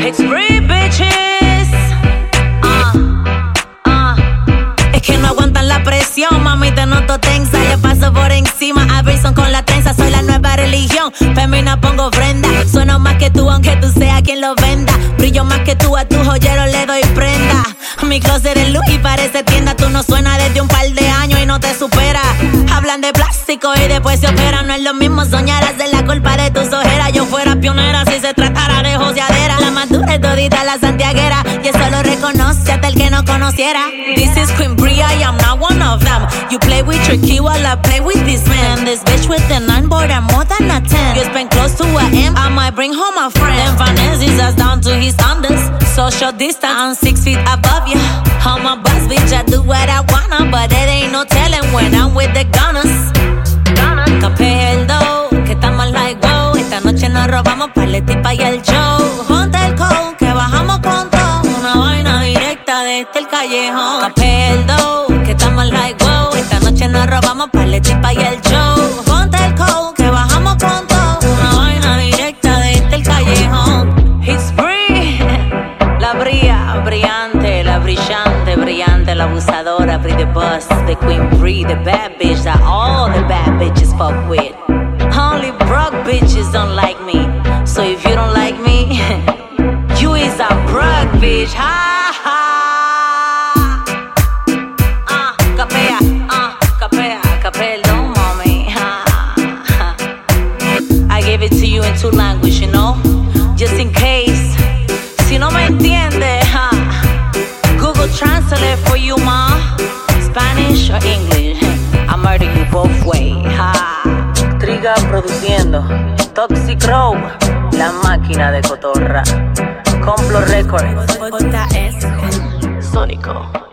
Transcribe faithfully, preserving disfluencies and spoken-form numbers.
It's free, bitches. Uh, uh. Es que no aguantan la presión, mami, te noto tensa. Yo paso por encima, a Bryson con la trenza. Soy la nueva religión, femina pongo ofrenda. Sueno más que tú, aunque tú seas quien lo venda. Brillo más que tú, a tu joyero le doy prenda. Mi closet es luz y parece tienda. Tú no suenas desde un par de años y no te supera. Hablan de plástico y después se operan. No es lo mismo soñar, hacer la culpa de tus ojeras. Yo fuera pionera si se tratara de joseadera. La más dura es todita la santiaguera, y eso lo reconoce hasta el que no conociera. This is Queen Bria, I am not one of them. You play with your key while I play with this man. And this bitch with the nine board, I'm more than a ten. You spend close to a M, I might bring home a friend. Then finances us down to his standards. Social distance, I'm six feet above you. I'm a boss bitch, I do what I wanna, but it ain't no telling when I'm with the gunners. Capé el dough, que estamos like wow. Esta noche nos robamos paletipa y el show. Ponte el coat, que bajamos con todo. Una vaina directa desde el callejón. Capé el dough, que estamos like wow. Esta noche nos robamos paletipa y el show. Ponte el coat, que bajamos con todo. Una vaina directa desde el callejón. It's free. La bría, brillante, la brillante, brillante, la abusadora, Bri the boss, the Queen Bri, the bad bitch that all the bad bitches fuck with. Only broke bitches don't like me, so if you don't like me, you is a broke bitch. Ha ha. Ah, uh, capea, ah, uh, capea, capel, don't mommy. Ha ha. I gave it to you in two languages, you know, just in case. Si no me entiendes, huh? Google Translate for you, ma. Spanish or English, I murder you both way, ha. Triga produciendo, Toxic Row, la máquina de cotorra. Complo Records, J S Sónico.